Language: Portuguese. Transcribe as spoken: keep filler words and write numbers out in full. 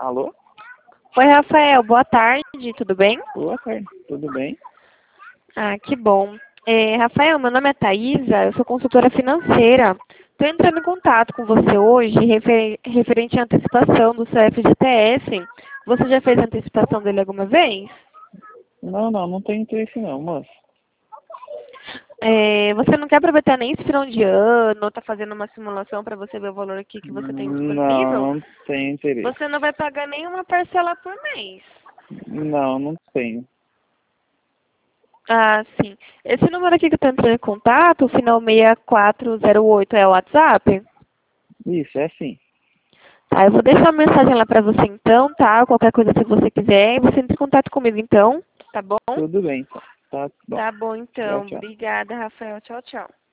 Alô? Oi, Rafael, boa tarde, tudo bem? Boa tarde, tudo bem? Ah, que bom. É, Rafael, meu nome é Thaisa, eu sou consultora financeira. Estou entrando em contato com você hoje refer- referente à antecipação do seu F G T S. Você já fez a antecipação dele alguma vez? Não, não, não tem interesse não, moço. É, você não quer aproveitar nem esse final de ano, está fazendo uma simulação para você ver o valor aqui que você tem disponível? Não, não tenho interesse. Você não vai pagar nenhuma parcela por mês. Não, não tenho. Ah, sim. Esse número aqui que eu estou entrando em contato, o final seis quatro zero oito, é o WhatsApp? Isso, é sim. Tá, eu vou deixar uma mensagem lá para você então, tá? Qualquer coisa se você quiser, você entra em contato comigo então, tá bom? Tudo bem, então. Tá bom. Tá bom Tchau, então. tchau. Obrigada, Rafael. Tchau, tchau.